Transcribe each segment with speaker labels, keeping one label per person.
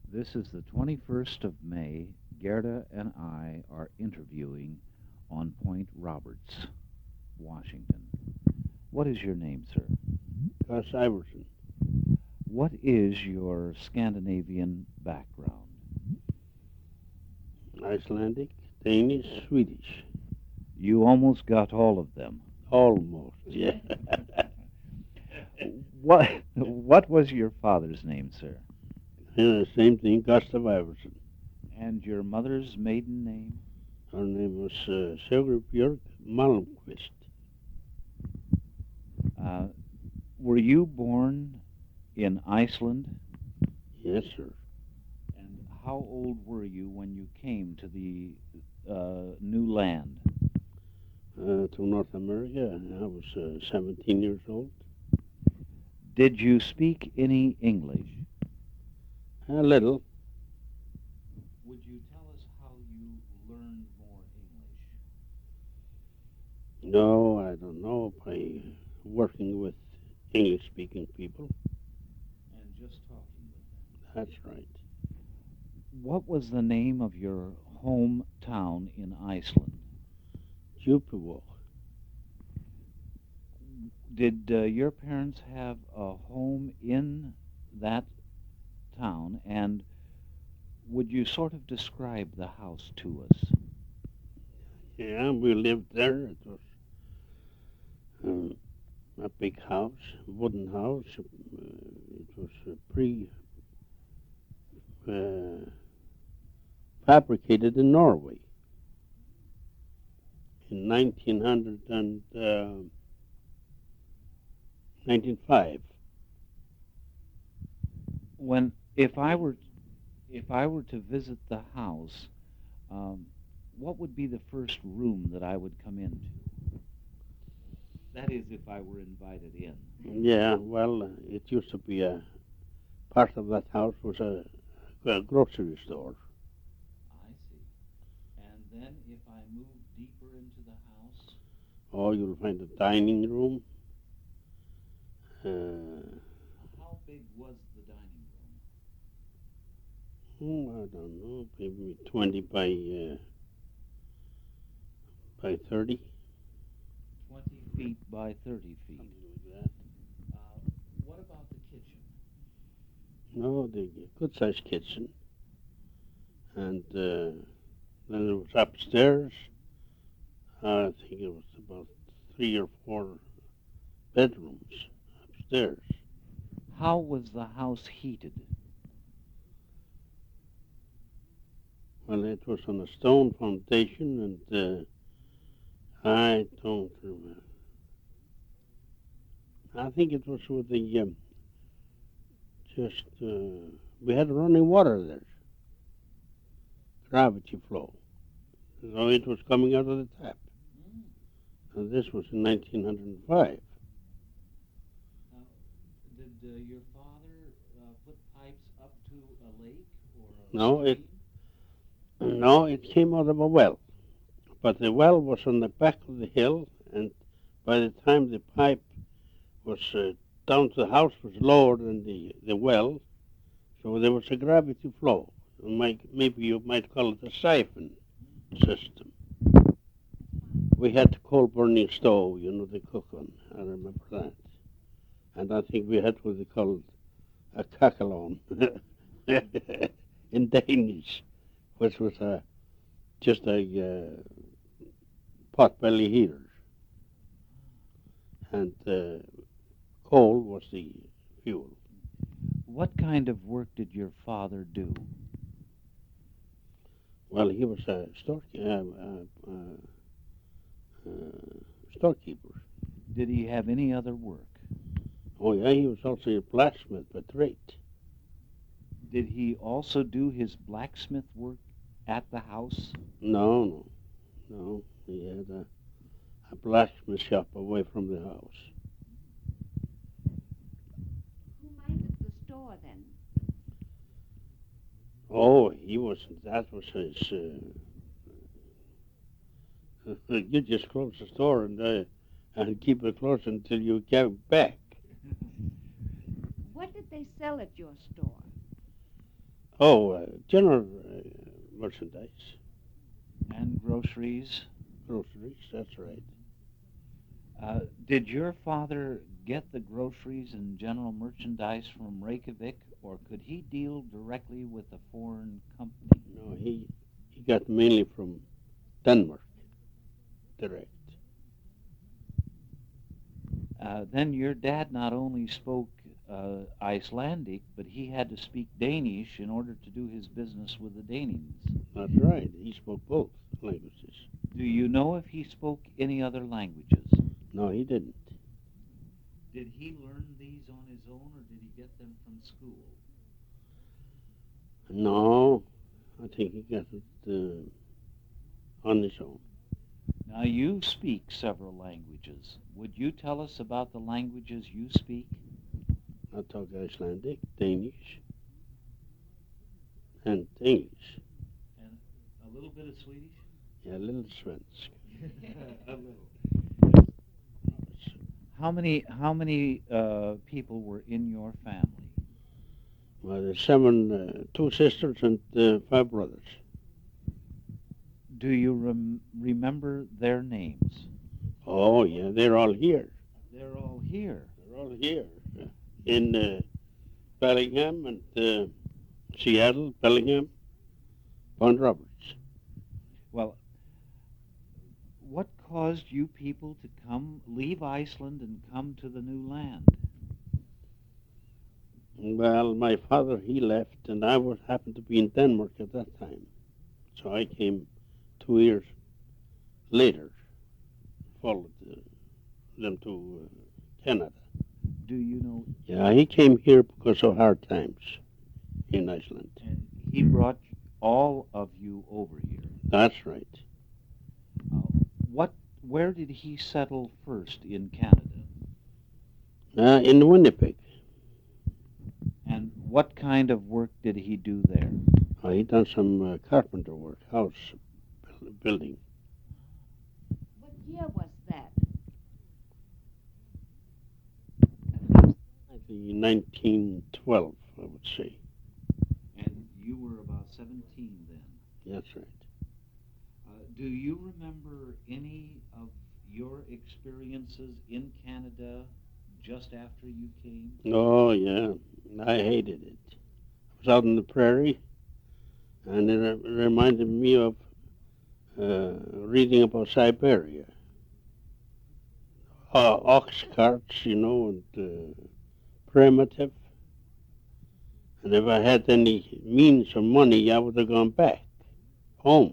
Speaker 1: This is the 21st of May. Gerda and I are interviewing on Point Roberts, Washington. What is your name, sir?
Speaker 2: Gus Iverson.
Speaker 1: What is your Scandinavian background?
Speaker 2: Icelandic, Danish, Swedish.
Speaker 1: You almost got all of them.
Speaker 2: Almost, yeah.
Speaker 1: What was your father's name, sir?
Speaker 2: Same thing, Gustav Iverson.
Speaker 1: And your mother's maiden name?
Speaker 2: Her name was Sigurbjörg Malmquist.
Speaker 1: Were you born in Iceland?
Speaker 2: Yes, sir.
Speaker 1: And how old were you when you came to the new land?
Speaker 2: To North America. I was 17 years old.
Speaker 1: Did you speak any English?
Speaker 2: A little.
Speaker 1: Would you tell us how you learned more English?
Speaker 2: No, I don't know. By working with English-speaking people.
Speaker 1: And just talking with them.
Speaker 2: That's right.
Speaker 1: What was the name of your hometown in Iceland?
Speaker 2: Djúpivog.
Speaker 1: Did your parents have a home in that town, and would you sort of describe the house to us?
Speaker 2: Yeah, we lived there. It was a big house, wooden house. It was fabricated in Norway in 1905.
Speaker 1: If I were to visit the house, what would be the first room that I would come into? That is, if I were invited in.
Speaker 2: Yeah, well, it used to be a part of that house was a grocery store.
Speaker 1: I see. And then if I move deeper into the house?
Speaker 2: Oh, you'll find a dining room.
Speaker 1: How big was the dining room?
Speaker 2: I don't know, maybe 20 by 30.
Speaker 1: 20 feet by 30 feet.
Speaker 2: Something like that.
Speaker 1: What about the kitchen?
Speaker 2: No, the good-sized kitchen. And then it was upstairs. I think it was about 3 or 4 bedrooms upstairs.
Speaker 1: How was the house heated?
Speaker 2: Well, it was on a stone foundation, and I don't remember. I think it was with the we had running water there, gravity flow. So it was coming out of the tap. And this was in 1905.
Speaker 1: Did your father put pipes up to a lake or a
Speaker 2: No,
Speaker 1: stream?
Speaker 2: No, it came out of a well. But the well was on the back of the hill, and by the time the pipe was down to the house was lower than the well, so there was a gravity flow. Maybe you might call it a siphon system. We had a coal burning stove, to cook on. I remember that. And I think we had what they called a kakelon in Danish, which was just a potbelly heater. And coal was the fuel.
Speaker 1: What kind of work did your father do?
Speaker 2: Well, he was a storekeeper.
Speaker 1: Did he have any other work?
Speaker 2: Oh, yeah, he was also a blacksmith by trade.
Speaker 1: Did he also do his blacksmith work at the house?
Speaker 2: No. He had a blacksmith shop away from the house.
Speaker 3: Who minded the store then?
Speaker 2: Oh, that was his, you just close the store and keep it closed until you get back.
Speaker 3: What did they sell at your store?
Speaker 2: General merchandise,
Speaker 1: And groceries?
Speaker 2: groceries, that's right.
Speaker 1: Did your father get the groceries and general merchandise from Reykjavik, or could he deal directly with a foreign company?
Speaker 2: No, he got mainly from Denmark, direct.
Speaker 1: Then your dad not only spoke Icelandic, but he had to speak Danish in order to do his business with the Danes.
Speaker 2: That's right. He spoke both languages.
Speaker 1: Do you know if he spoke any other languages?
Speaker 2: No, he didn't.
Speaker 1: Did he learn these on his own, or did he get them from school?
Speaker 2: No, I think he got it on his own.
Speaker 1: Now, you speak several languages. Would you tell us about the languages you speak?
Speaker 2: I talk Icelandic, Danish, and English.
Speaker 1: And a little bit of Swedish?
Speaker 2: Yeah, a little Svensk.
Speaker 1: A little. How many people were in your family?
Speaker 2: Well, there's two sisters and 5 brothers.
Speaker 1: Do you remember their names?
Speaker 2: Oh, yeah, they're all here.
Speaker 1: They're all here.
Speaker 2: They're all here. In Bellingham and Seattle, Bellingham, Point Roberts.
Speaker 1: Well, what caused you people to leave Iceland and come to the new land?
Speaker 2: Well, my father, he left, and I happened to be in Denmark at that time. So I came 2 years later, followed them to Canada.
Speaker 1: Do you know?
Speaker 2: Yeah, he came here because of hard times in Iceland.
Speaker 1: And he brought all of you over here.
Speaker 2: That's right.
Speaker 1: Where did he settle first in Canada?
Speaker 2: In Winnipeg.
Speaker 1: And what kind of work did he do there?
Speaker 2: He done some carpenter work, house building.
Speaker 3: What year was that?
Speaker 2: I think 1912, I would say.
Speaker 1: And you were about 17 then.
Speaker 2: That's right.
Speaker 1: Do you remember any of your experiences in Canada just after you came?
Speaker 2: Oh, yeah. I hated it. I was out in the prairie, and it reminded me of reading about Siberia. Ox carts, and primitive. And if I had any means of money, I would have gone back home.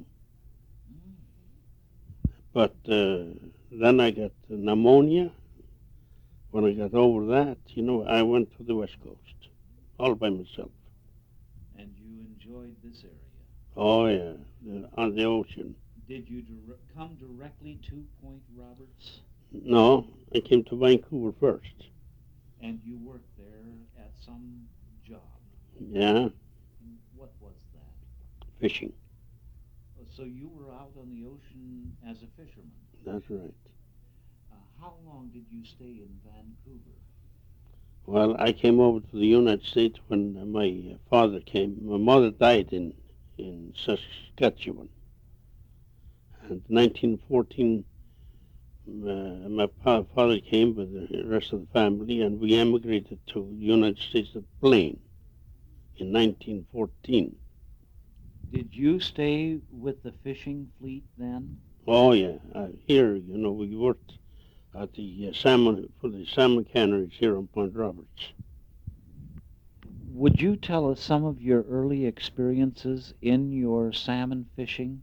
Speaker 2: But then I got pneumonia. When I got over that, I went to the West Coast, all by myself.
Speaker 1: And you enjoyed this area?
Speaker 2: Oh, yeah, on the ocean.
Speaker 1: Did you come directly to Point Roberts?
Speaker 2: No, I came to Vancouver first.
Speaker 1: And you worked there at some job?
Speaker 2: Yeah.
Speaker 1: And what was that?
Speaker 2: Fishing.
Speaker 1: So you were out on the ocean as a fisherman?
Speaker 2: That's right.
Speaker 1: How long did you stay in Vancouver?
Speaker 2: Well, I came over to the United States when my father came. My mother died in Saskatchewan. And 1914, my father came with the rest of the family, and we emigrated to the United States at plane in 1914.
Speaker 1: Did you stay with the fishing fleet then?
Speaker 2: Oh, yeah. Here, we worked at the salmon canneries here on Point Roberts.
Speaker 1: Would you tell us some of your early experiences in your salmon fishing?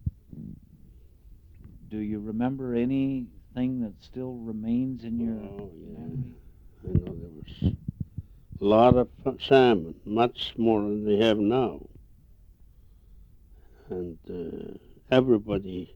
Speaker 1: Do you remember anything that still remains in your memory?
Speaker 2: I know there was a lot of salmon, much more than they have now. And everybody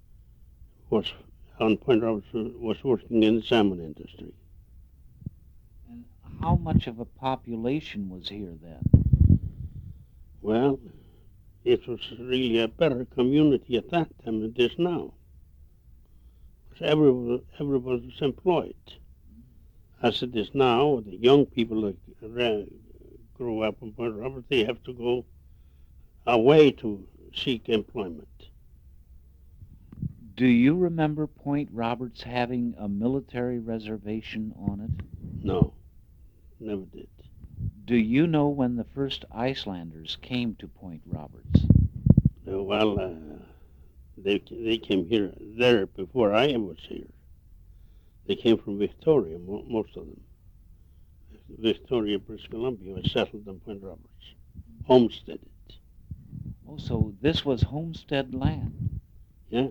Speaker 2: on Point Roberts was working in the salmon industry.
Speaker 1: And how much of a population was here then?
Speaker 2: Well, it was really a better community at that time than it is now. Because everybody was employed. As it is now, the young people that grow up in Point Roberts, they have to go away to seek employment.
Speaker 1: Do you remember Point Roberts having a military reservation on it?
Speaker 2: No, never did.
Speaker 1: Do you know when the first Icelanders came to Point Roberts?
Speaker 2: They came there before I was here. They came from Victoria, most of them. Victoria, British Columbia, was settled in Point Roberts, homesteaded.
Speaker 1: Oh, so this was homestead land.
Speaker 2: Yeah.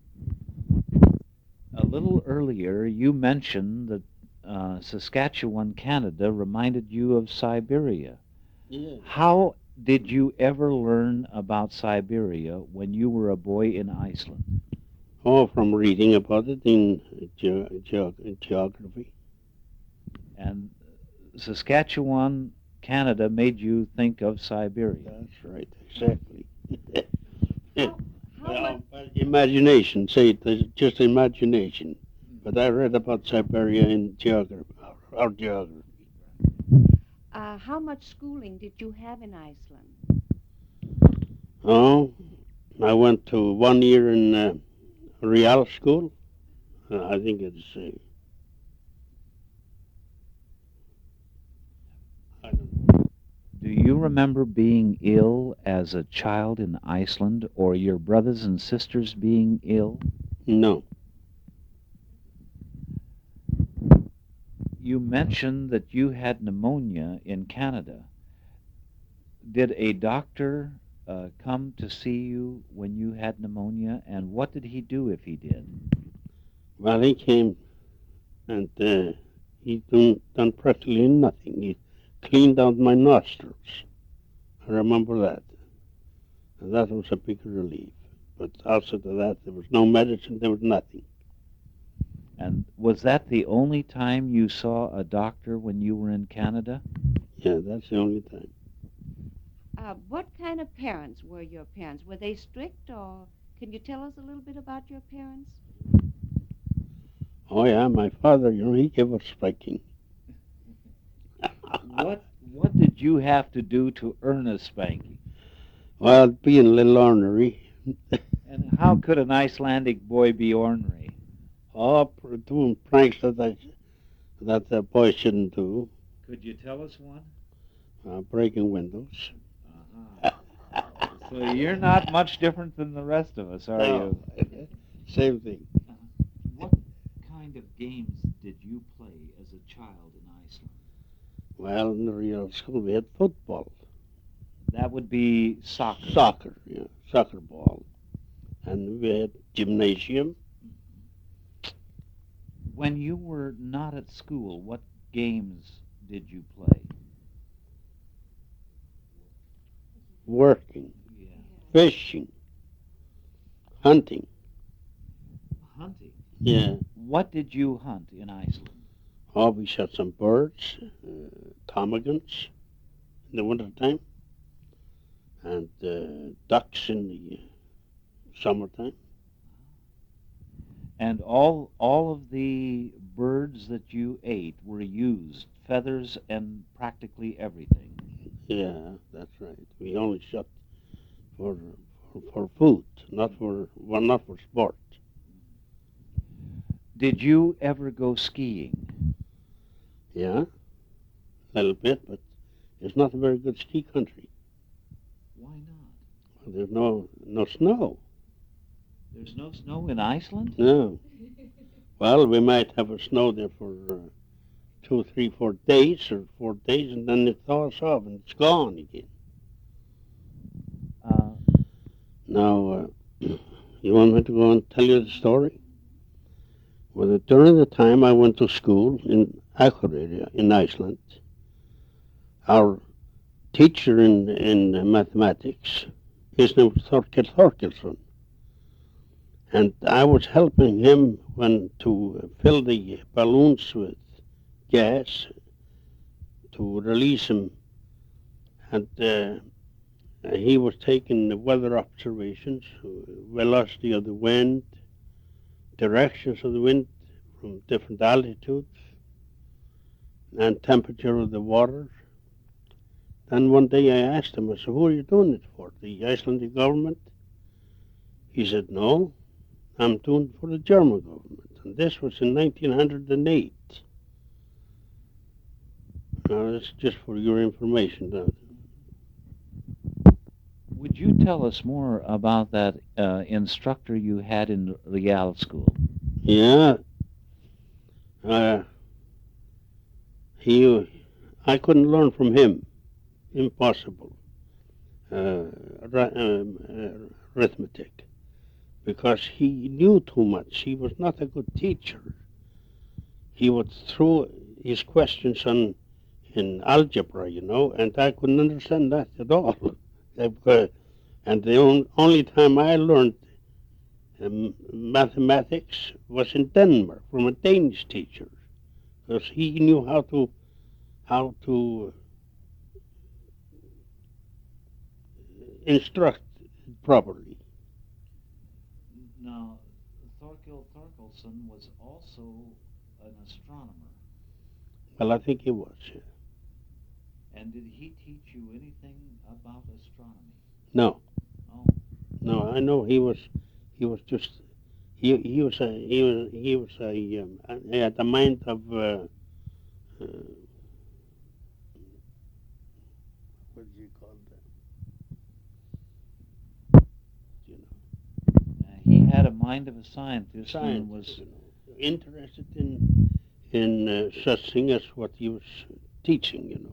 Speaker 1: A little earlier, you mentioned that Saskatchewan, Canada, reminded you of Siberia.
Speaker 2: Yeah.
Speaker 1: How did you ever learn about Siberia when you were a boy in Iceland?
Speaker 2: Oh, from reading about it in geography.
Speaker 1: And Saskatchewan, Canada, made you think of Siberia.
Speaker 2: That's right, exactly.
Speaker 3: How
Speaker 2: Imagination, say it, it's just imagination. But I read about Siberia in geography, our geography.
Speaker 3: how much schooling did you have in Iceland?
Speaker 2: Oh, I went to 1 year in Real School. I think it's, I don't know.
Speaker 1: Do you remember being ill as a child in Iceland, or your brothers and sisters being ill?
Speaker 2: No.
Speaker 1: You mentioned that you had pneumonia in Canada. Did a doctor come to see you when you had pneumonia, and what did he do if he did?
Speaker 2: Well, he came and he done practically nothing. He cleaned out my nostrils. I remember that. And that was a big relief. But outside of that, there was no medicine, there was nothing.
Speaker 1: And was that the only time you saw a doctor when you were in Canada?
Speaker 2: Yeah, that's the only time.
Speaker 3: What kind of parents were your parents? Were they strict, or can you tell us a little bit about your parents?
Speaker 2: Oh, yeah, my father, he gave us spanking.
Speaker 1: What did you have to do to earn a spanking?
Speaker 2: Well, being a little ornery.
Speaker 1: And how could an Icelandic boy be ornery?
Speaker 2: Oh, doing pranks that the boy shouldn't do.
Speaker 1: Could you tell us one?
Speaker 2: Breaking windows.
Speaker 1: So you're not much different than the rest of us, are
Speaker 2: No.
Speaker 1: you?
Speaker 2: Same thing.
Speaker 1: What kind of games did you play as a child in Iceland?
Speaker 2: Well, in the Real School, we had football.
Speaker 1: That would be soccer.
Speaker 2: Soccer, yeah, soccer ball. And we had gymnasium.
Speaker 1: When you were not at school, what games did you play?
Speaker 2: Working,
Speaker 1: Yeah.
Speaker 2: fishing, hunting.
Speaker 1: Hunting.
Speaker 2: Yeah.
Speaker 1: What did you hunt in Iceland?
Speaker 2: Oh, we shot some birds, ptarmigans in the wintertime, and ducks in the summertime.
Speaker 1: And all of the birds that you ate were used, feathers and practically everything.
Speaker 2: Yeah, that's right. We only shot for food, not for sport.
Speaker 1: Did you ever go skiing?
Speaker 2: Yeah, a little bit, but it's not a very good ski country.
Speaker 1: Why not?
Speaker 2: There's no snow.
Speaker 1: There's no snow in Iceland?
Speaker 2: No. Well, we might have a snow there for 2, 3, 4 days, or 4 days, and then it thaws off and it's gone again. Now, you want me to go and tell you the story? Well, during the time I went to school in Akureyri in Iceland, our teacher in mathematics, his name was Þorkell Þorkelsson, and I was helping him to fill the balloons with gas to release them, and he was taking the weather observations, velocity of the wind, directions of the wind from different altitudes, and temperature of the water. then one day I asked him, I said, who are you doing it for? The Icelandic government? He said, no, I'm doing it for the German government. And this was in 1908. Now, that's just for your information.
Speaker 1: Would you tell us more about that instructor you had in Real School?
Speaker 2: Yeah. I couldn't learn from him. Impossible. Arithmetic. Because he knew too much. He was not a good teacher. He would throw his questions in algebra, and I couldn't understand that at all. And the only time I learned mathematics was in Denmark from a Danish teacher, because he knew how to instruct properly.
Speaker 1: Now, Thorkild Thorkelson was also an astronomer.
Speaker 2: Well, I think he was. Yeah.
Speaker 1: And did he teach you anything about astronomy?
Speaker 2: No.
Speaker 1: Oh.
Speaker 2: No, I know he was just he had the mind of what do you call that?
Speaker 1: He had a mind of a scientist and was
Speaker 2: interested in such thing as what he was teaching.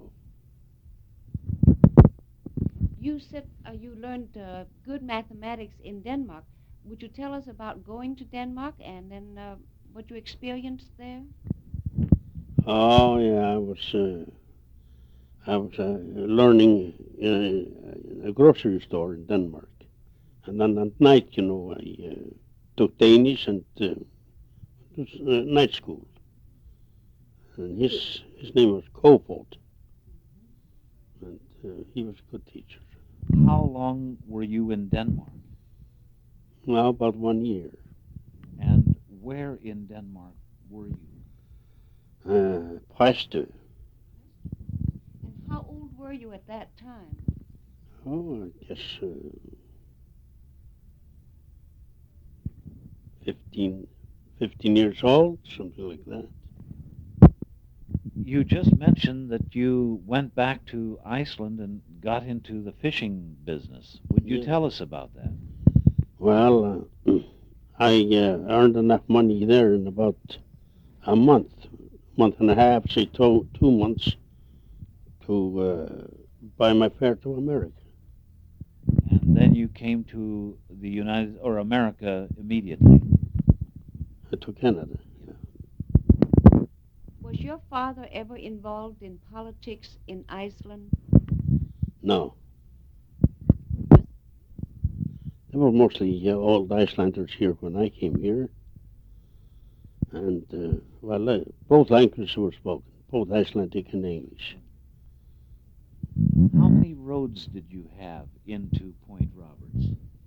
Speaker 3: You said you learned good mathematics in Denmark. Would you tell us about going to Denmark and then what you experienced there?
Speaker 2: Oh yeah, I was learning in a grocery store in Denmark, and then at night, I took Danish and it was night school. And his name was Kofold, and he was a good teacher.
Speaker 1: How long were you in Denmark?
Speaker 2: Well, about 1 year.
Speaker 1: And where in Denmark were you?
Speaker 2: Præstø.
Speaker 3: And how old were you at that time?
Speaker 2: Oh, I guess 15 years old, something like that.
Speaker 1: You just mentioned that you went back to Iceland and got into the fishing business. Would you tell us about that?
Speaker 2: Well, I earned enough money there in about a month and a half, say 2 months, to buy my fare to America.
Speaker 1: And then you came to the America immediately.
Speaker 2: To Canada.
Speaker 3: Was your father ever involved in politics in Iceland?
Speaker 2: No. They were mostly old Icelanders here when I came here. And, both languages were spoken, both Icelandic and English.
Speaker 1: How many roads did you have into Point Roberts?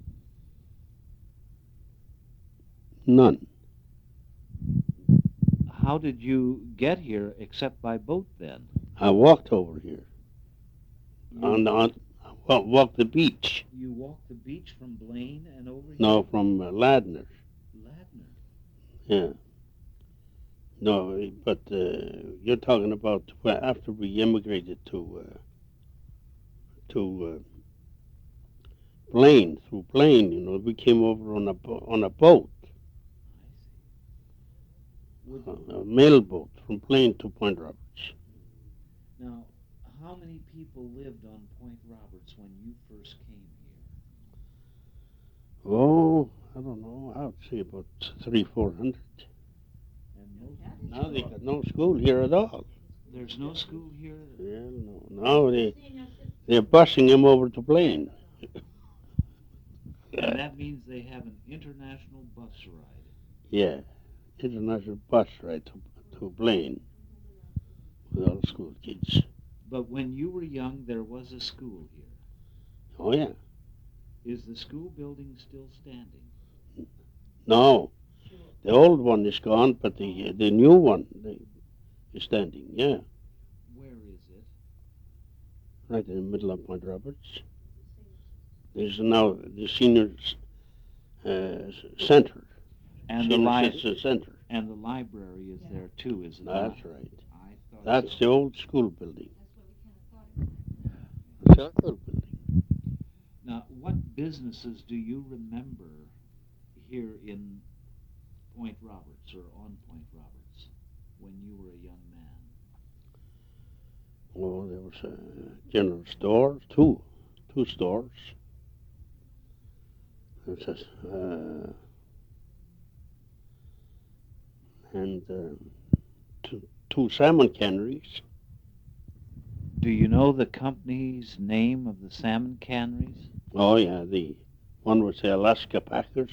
Speaker 2: None.
Speaker 1: How did you get here except by boat then?
Speaker 2: I walked over here. Walked the beach.
Speaker 1: You walked the beach from Blaine and over here?
Speaker 2: No, from Ladner.
Speaker 1: Ladner.
Speaker 2: Yeah. No, but you're talking about after we immigrated to Blaine, through Blaine, we came over on a boat. A mail boat from Blaine to Point Roberts.
Speaker 1: Now, how many people lived on Point Roberts when you first came here?
Speaker 2: Oh, I don't know. I would say about 300-400.
Speaker 1: And
Speaker 2: now they got no school here at all.
Speaker 1: There's no school here?
Speaker 2: Yeah, no. Now they're busing them over to Blaine.
Speaker 1: And that means they have an international bus ride.
Speaker 2: Yeah. International bus ride to Blaine with all the school kids.
Speaker 1: But when you were young, there was a school here.
Speaker 2: Oh, yeah.
Speaker 1: Is the school building still standing?
Speaker 2: No. The old one is gone, but the new one is standing, yeah.
Speaker 1: Where is
Speaker 2: right in the middle of Point Roberts. There's now the seniors center.
Speaker 1: And the
Speaker 2: Senior
Speaker 1: li-
Speaker 2: citizen center.
Speaker 1: and the library is there too, is it
Speaker 2: That's
Speaker 1: not?
Speaker 2: right.
Speaker 1: I thought
Speaker 2: That's
Speaker 1: so.
Speaker 2: the old school building. That's our school building.
Speaker 1: Now, what businesses do you remember here in Point Roberts or on Point Roberts when you were a young man?
Speaker 2: Oh, there was a general store, two stores. It says, and two salmon canneries.
Speaker 1: Do you know the company's name of the salmon canneries?
Speaker 2: Oh yeah, the one was the Alaska Packers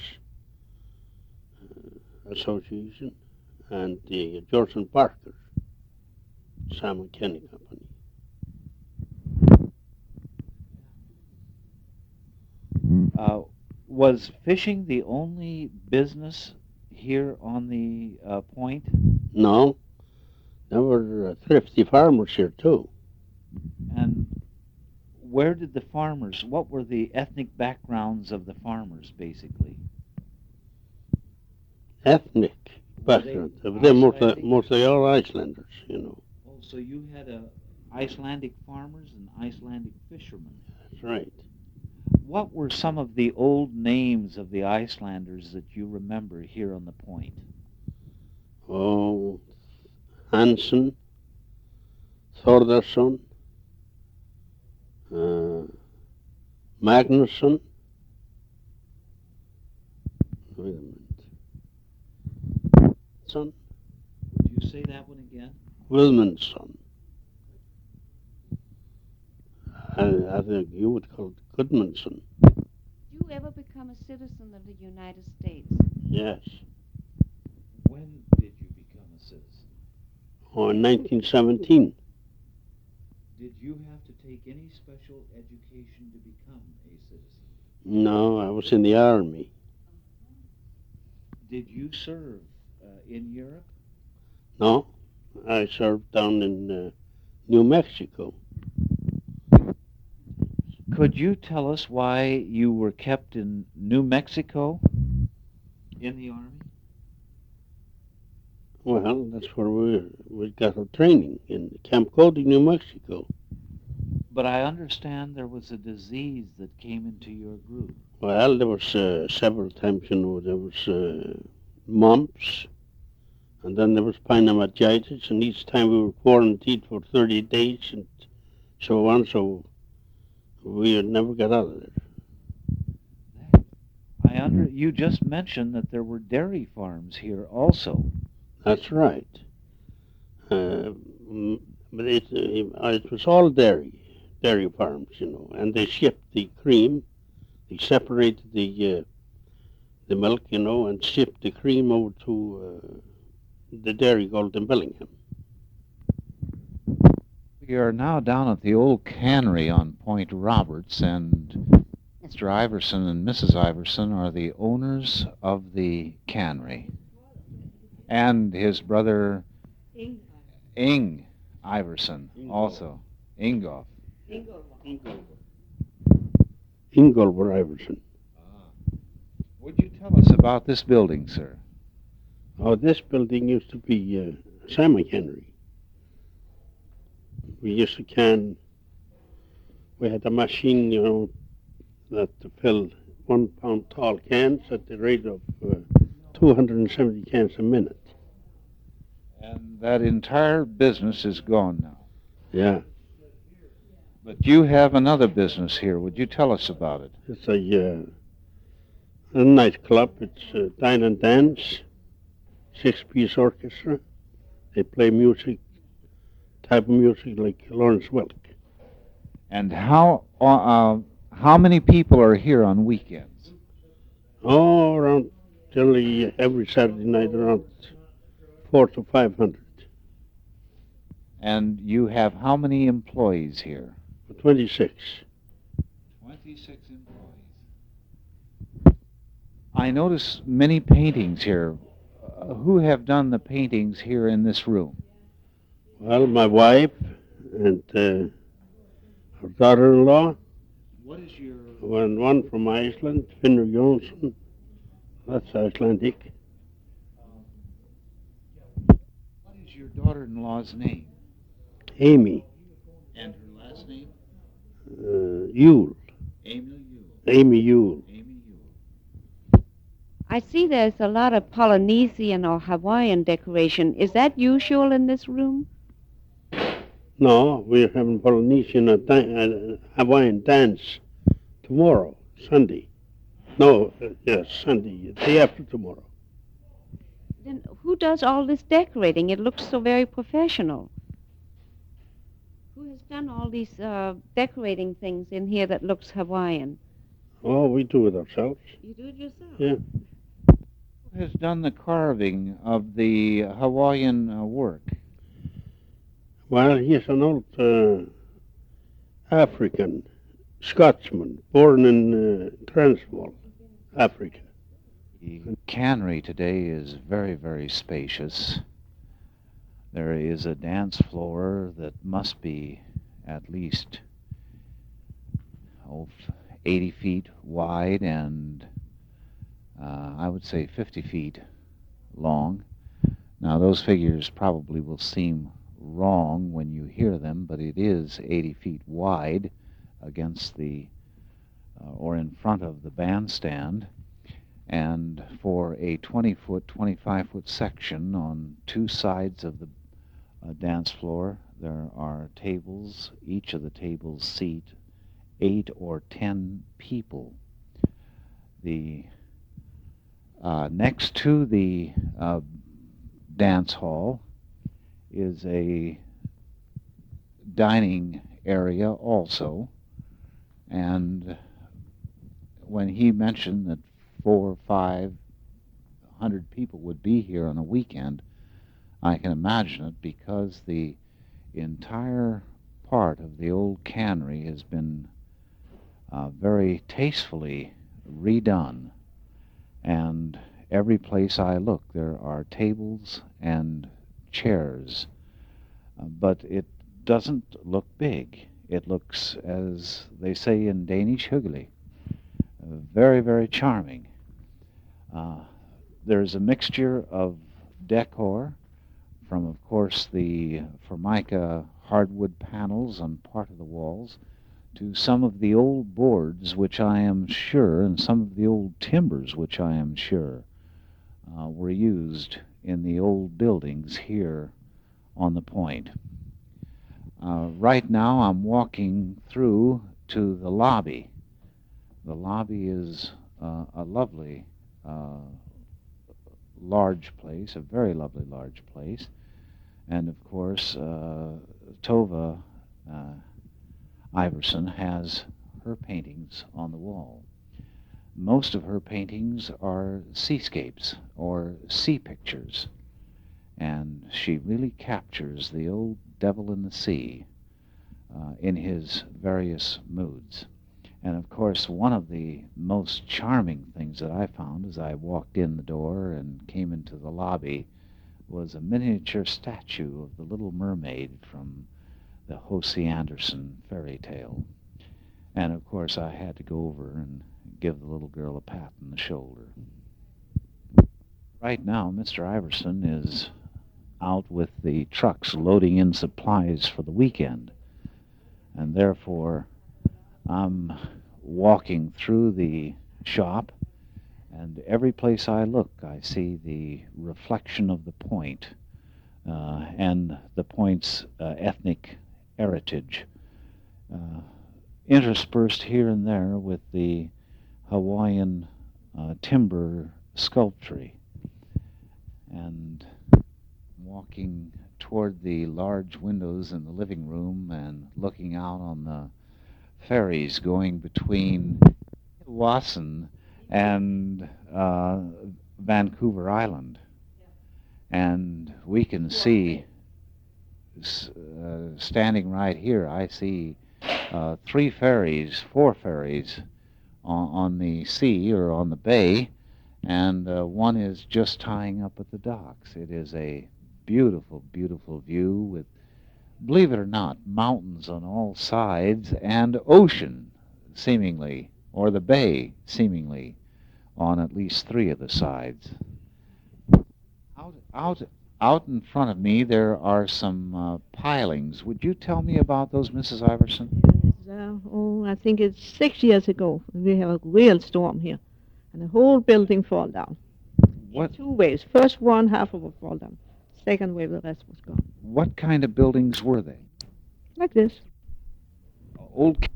Speaker 2: Association, and the George and Parker Salmon Canning Company.
Speaker 1: Was fishing the only business here on the point?
Speaker 2: No, there were thrifty farmers here too.
Speaker 1: And where did the farmers, what were the ethnic backgrounds of the farmers, basically?
Speaker 2: Ethnic
Speaker 1: Were
Speaker 2: background.
Speaker 1: they
Speaker 2: They're
Speaker 1: Icelandic?
Speaker 2: mostly all Icelanders, you know.
Speaker 1: Oh, so you had Icelandic farmers and Icelandic fishermen.
Speaker 2: That's right.
Speaker 1: What were some of the old names of the Icelanders that you remember here on the point?
Speaker 2: Oh, Hansen, Thordarson, Magnusson. Wait a minute. Son,
Speaker 1: Would you say that one again?
Speaker 2: Wilmanson. I think you would call it Goodmanson.
Speaker 3: Did you ever become a citizen of the United States?
Speaker 2: Yes.
Speaker 1: When did you become a citizen?
Speaker 2: Oh, in 1917.
Speaker 1: Did you have to take any special education to become a citizen?
Speaker 2: No, I was in the army.
Speaker 1: Did you serve in Europe?
Speaker 2: No, I served down in New Mexico.
Speaker 1: Could you tell us why you were kept in New Mexico in the Army?
Speaker 2: Well, that's where we got our training, in Camp Cody, New Mexico.
Speaker 1: But I understand there was a disease that came into your group.
Speaker 2: Well, there was several times, you know, there was mumps, and then there was pneumonitis, and each time we were quarantined for 30 days and so on, so we had never got out of there.
Speaker 1: You just mentioned that there were dairy farms here also.
Speaker 2: That's right. But it was all dairy farms, you know, and they shipped the cream. They separated the milk, you know, and shipped the cream over to the dairy called in Bellingham.
Speaker 1: We are now down at the old cannery on Point Roberts, and Mr. Iverson and Mrs. Iverson are the owners of the cannery. And his brother Ing Iverson also. Ingolf.
Speaker 2: Ingolfur Iverson.
Speaker 1: Would you tell us about this building, sir?
Speaker 2: Oh, this building used to be a salmon cannery. We used to can. We had a machine, you know, that filled 1 pound tall cans at the rate of 270 cans a minute.
Speaker 1: And that entire business is gone now.
Speaker 2: Yeah.
Speaker 1: But you have another business here. Would you tell us about it?
Speaker 2: It's a nightclub. It's Dine and Dance, 6-piece orchestra. They play music, type of music like Lawrence Welk.
Speaker 1: And how many people are here on weekends?
Speaker 2: Oh, around generally every Saturday night, around 400 to 500.
Speaker 1: And you have how many employees here?
Speaker 2: 26.
Speaker 1: 26 employees. I notice many paintings here. Who have done the paintings here in this room?
Speaker 2: Well, my wife and Her daughter-in-law,
Speaker 1: What is your...
Speaker 2: one from Iceland, Finnur Johnson. That's Icelandic.
Speaker 1: What is your daughter-in-law's name?
Speaker 2: Amy
Speaker 1: And her last name?
Speaker 2: Yule.
Speaker 1: Amy Yule.
Speaker 2: Amy Yule.
Speaker 1: Amy Yule.
Speaker 3: I see there's a lot of Polynesian or Hawaiian decoration. Is that usual in this room?
Speaker 2: No, we're having Polynesian Hawaiian dance tomorrow, Sunday. No, yes, Sunday, day after tomorrow.
Speaker 3: Then who does all this decorating? It looks so very professional. Who has done all these decorating things in here that looks Hawaiian?
Speaker 2: Oh, we do it ourselves.
Speaker 3: You do it yourself?
Speaker 2: Yeah.
Speaker 1: Who has done the carving of the Hawaiian work?
Speaker 2: Well, he's an old African Scotsman, born in Transvaal, Africa.
Speaker 1: The cannery today is very, very spacious. There is a dance floor that must be at least 80 feet wide and I would say 50 feet long. Now those figures probably will seem wrong when you hear them, but it is 80 feet wide against the or in front of the bandstand, and for a 20-foot, 25-foot section on two sides of the dance floor, there are tables. Each of the tables seat 8 or 10 people. The next to the dance hall is a dining area also, and when he mentioned that 400 or 500 people would be here on a weekend, I can imagine it, because the entire part of the old cannery has been very tastefully redone, and every place I look there are tables and chairs, but it doesn't look big. It looks, as they say in Danish, hyggelig, very, very charming. There's a mixture of decor from, of course, the Formica hardwood panels on part of the walls to some of the old boards, which I am sure, and some of the old timbers, which I am sure were used in the old buildings here on the point. Right now I'm walking through to the lobby. The lobby is a lovely large place, a very lovely large place. And of course, Tova Iverson has her paintings on the wall. Most of her paintings are seascapes or sea pictures, and she really captures the old devil in the sea in his various moods. And of course, one of the most charming things that I found as I walked in the door and came into the lobby was a miniature statue of the Little Mermaid from the H.C. Andersen fairy tale. And of course, I had to go over and give the little girl a pat on the shoulder. Right now, Mr. Iverson is out with the trucks loading in supplies for the weekend, and therefore I'm walking through the shop, and every place I look I see the reflection of the point and the point's ethnic heritage, interspersed here and there with the Hawaiian timber sculpture. And walking toward the large windows in the living room and looking out on the ferries going between Wasson and Vancouver Island. And we can see, standing right here, I see 4 ferries on the sea or on the bay, and one is just tying up at the docks. It is a beautiful, beautiful view with believe it or not, mountains on all sides and ocean, seemingly, or the bay, seemingly, on at least 3 of the sides. Out in front of me, there are some pilings. Would you tell me about those, Mrs. Iverson?
Speaker 4: I think it's 6 years ago. We have a real storm here, and the whole building fall down.
Speaker 1: What
Speaker 4: 2 waves. First one, half of it fall down. Second wave, the rest was gone.
Speaker 1: what kind of buildings were they?
Speaker 4: Like this.
Speaker 1: Old